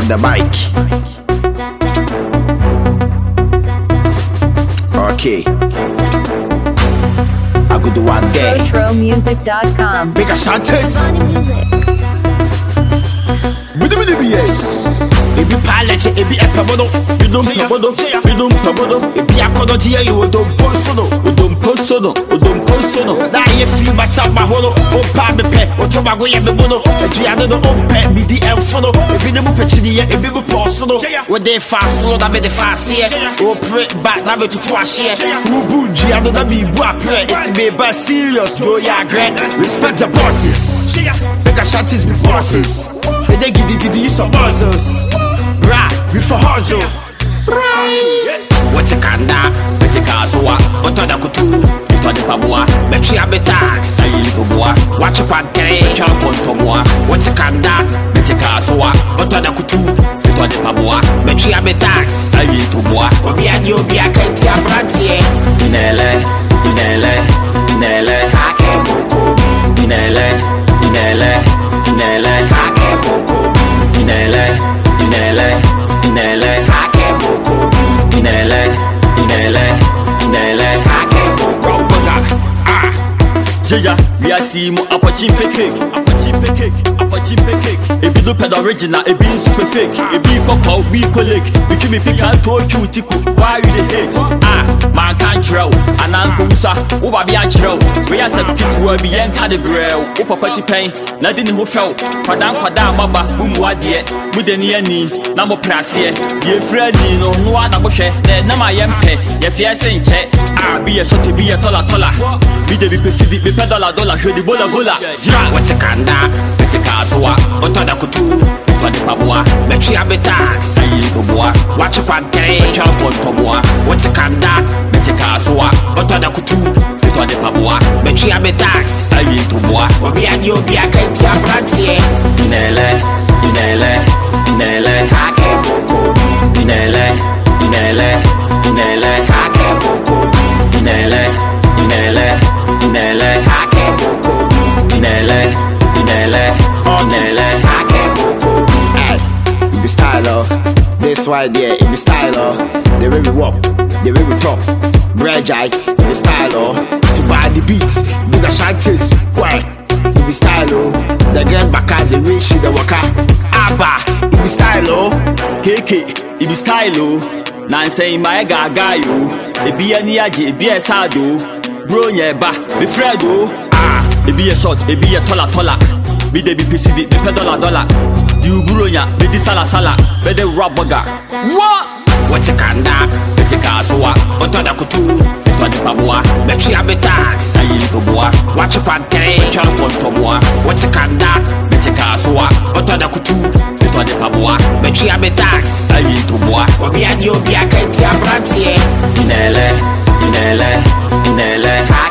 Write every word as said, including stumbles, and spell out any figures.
on the mic. Okay. I could do one day. Retro music dot com. Big Ashantis. Bidi bidi biye. Ebi palache, ebi epamodo. Bidum pamodo, bidum pamodo. Ebi akodo tiye you odom posono, odom posono, odom posono. Na ye fi bata maholo, o pa me pe, o to mago ye me bono. Eji ado do o pe mi di enfono. Ebi ne mu pechini ye, ebi mu posono. We dey fast solo na me dey fast here. O pray back na me to twash here. Ubu ji ado na me bu apre. It's me ba serious, go ya great. Respect the bosses. Big Ashantis be bosses. They dey giddy giddy some buzzers. Right, we for hustle. What's a kanda? What's a kaswa? What's a kutu? What's a pabua? Betri a betax. Ayi to boa. Watch a pancake. Can't want to boa. What's a kanda? What's a kaswa? What's a kutu? What's a pabua? Betri a betax. Ayi to boa. Obi a yo bi a kenti a brantie. Inele, inele, inele. Hake boko. Inele, inele, inele. Hake boko. Inele, inele, inele. Hake boko. Inele, inele, inele. Hake boko. Ah, Jaya, we are seeing more apache cake, apache cake, apache cake. Ebi do ped original, ebi super fake. Ebi cocoa, be colleague. We keep me pick and talk you tiku. Why you the hate? Ah, man can't trail. And I'm Busa, over be a trail. We are some kid who are being cadibrel. Upa party pain, nothing who fell. Padam padam baba, boom wadia. With the near knee, number plus here. Ye friendly, no one about share. Then no my empty. Ye fear saying check. Ah, be a shot to be a tola tola. Be the be the dollar dollar, hear the bola bola. what's a kanda? What's a kaswa? What's a kutu? What's a pabua? Betri a betax. Ayi to boa. Watch a pancake. Can't want to boa. What's a kanda? What's a kaswa? What's a kutu? What's a pabua? Betri a betax. Ayi to boa. Obi a yo bi a kenti a brantie. Inele, inele, inele. Hake boko. Inele, inele, inele. Hake boko. Inele, inele, inele. Hake boko. Inele, inele, inele. Hake boko. Hey, it be style oh. This why there, it be style oh. The way we walk, the way we talk. Bread jai, it be style oh. To buy the beats, Big Ashantis. Why? It be style oh. The girl back at the way she the waka. Abba, it be style oh. K K, it be style oh. Nan say my gaga yo. It be a niaje, it be a sado. Bro nyeba, be fredo. Ah, it be a shot, it be a tola tola. Be the B P C D, be dollar dollar. Du buronya, be the sala sala. Be the rap burger. What? What's a kanda? What's a kaswa? What's a kutu? What's a pabua? Betri a betax. Ayi to boa. Watch a pancake. Can't want to boa. What's a kanda? What's a kaswa? What's a kutu? What's a pabua? Betri a betax. Ayi to boa. Obi a yo bi a kenti a brantie. Inele, inele, inele.